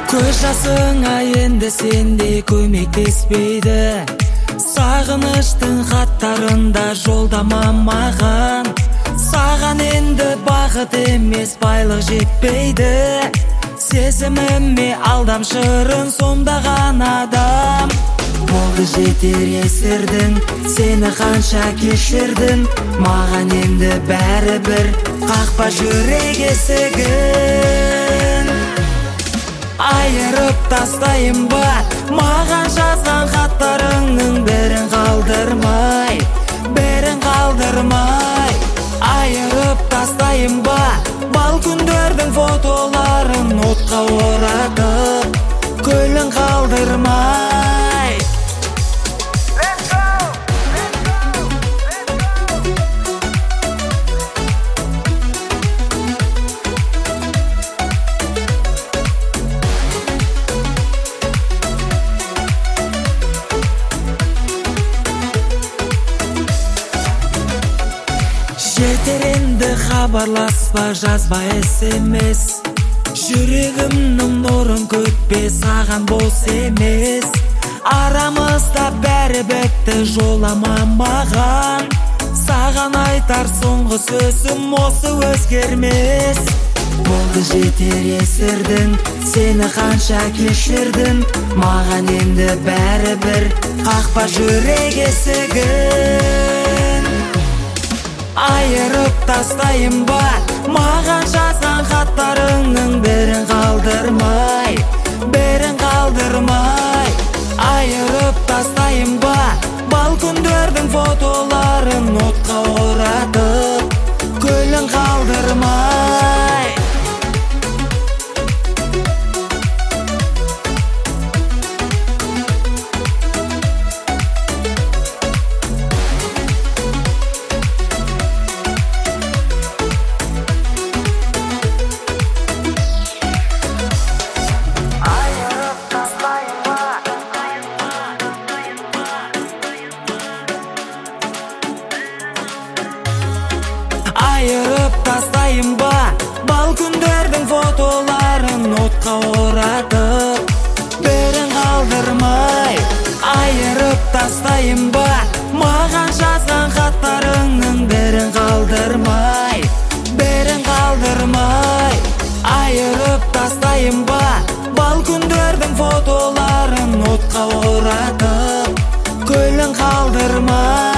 Көз жасыңа енді сенде көмектеспейді. Сағыныштың хаттарында жолдама маған. Саған енді бақыт емес байлық жетпейді. Сезіміме алдамшырын сомдаған адам. Болды жетер есірдің, сені қанша кешірдің. Маған енді бәрібір, қақпа жүрек есігін. Айырып тастайын ба, маған жазған хаттарыңның бірін қалдырмай, бірін қалдырмай. Айырып тастайын ба, бал күндердің фотоларын отқа оратып, күлін қалдырмай. Жетер енді хабарласпа, жазба SMS. Жүрегімнің нұрын көтпе, саған бос емес. Арамызда бәрі бітті, жолама маған. Саған айтар соңғы сөзім осы, өзгермес. Болды жетер есірдің, сені қанша кешірдің. Маған енді бәрібір, қақпа жүрек есігін. Айырып тастайын ба, маған жазған хаттарыңның бірін қалдырмай, бірін қалдырмай. Айырып тастайын ба, бал күндердің фотоларын отқа оратып, күлін қалдырмай. Айырып тастайын ба, бал күндердің фотоларын отқа оратып, бірін қалдырмай. Айырып тастайын ба, маған жазған хаттарыңның бірін қалдырмай, бірін қалдырмай. Айырып тастайын ба, бал күндердің фотоларын отқа оратып, күлін қалдырмай.